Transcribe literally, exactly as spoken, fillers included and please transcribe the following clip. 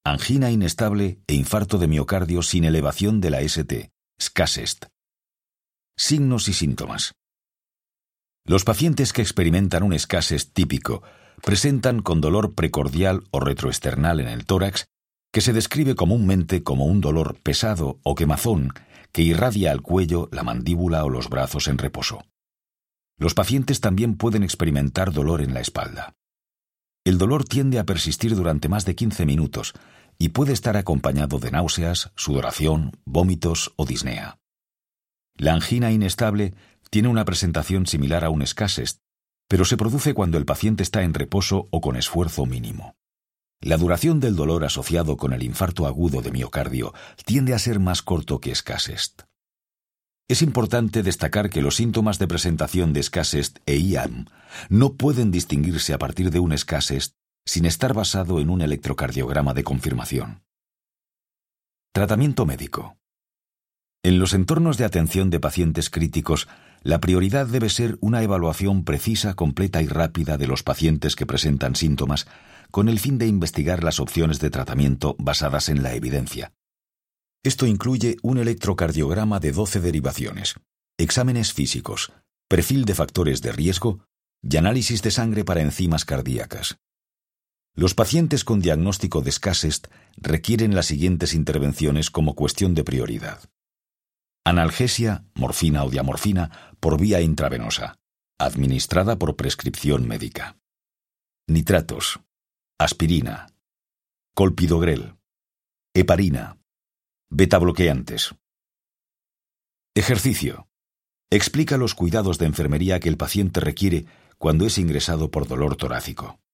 angina inestable e infarto de miocardio sin elevación de la S T, S C A S-E S T. Signos y síntomas. Los pacientes que experimentan un S C A S-E S T típico presentan con dolor precordial o retroesternal en el tórax, que se describe comúnmente como un dolor pesado o quemazón que irradia al cuello, la mandíbula o los brazos en reposo. Los pacientes también pueden experimentar dolor en la espalda. El dolor tiende a persistir durante más de quince minutos y puede estar acompañado de náuseas, sudoración, vómitos o disnea. La angina inestable tiene una presentación similar a un S C A S-E S T, pero se produce cuando el paciente está en reposo o con esfuerzo mínimo. La duración del dolor asociado con el infarto agudo de miocardio tiende a ser más corto que S C A S-E S T. Es importante destacar que los síntomas de presentación de S C A S-E S T e I A M no pueden distinguirse a partir de un S C A S-E S T sin estar basado en un electrocardiograma de confirmación. Tratamiento médico. En los entornos de atención de pacientes críticos, la prioridad debe ser una evaluación precisa, completa y rápida de los pacientes que presentan síntomas, con el fin de investigar las opciones de tratamiento basadas en la evidencia. Esto incluye un electrocardiograma de doce derivaciones, exámenes físicos, perfil de factores de riesgo y análisis de sangre para enzimas cardíacas. Los pacientes con diagnóstico de S C A S-E S T requieren las siguientes intervenciones como cuestión de prioridad. Analgesia, morfina o diamorfina, por vía intravenosa, administrada por prescripción médica. Nitratos, aspirina, colpidogrel, heparina, betabloqueantes. Ejercicio. Explica los cuidados de enfermería que el paciente requiere cuando es ingresado por dolor torácico.